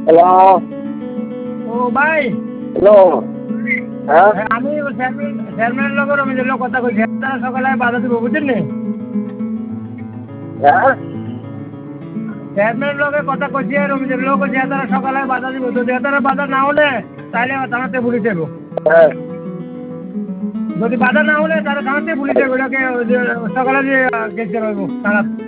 Hello. ও ভাই, hello. হ্যাঁ আমি চেয়ারম্যানের লোকের রমিজের লোক কথা কইছি, তারা সকালে বাধা দিব বুঝছেন নি? হ্যাঁ চেয়ারম্যানের লোকের কথা কইছি, রমিজের লোক কইছে তারা সকালে বাধা দিব, যদি তারা বাধা না হলে তাহলে থানাতে পুলিশ দেব। হ্যাঁ যদি বাধা না হলে তারা থানাতে পুলিশ দেবো, এটাকে সকালে যে কেস রইব থানা।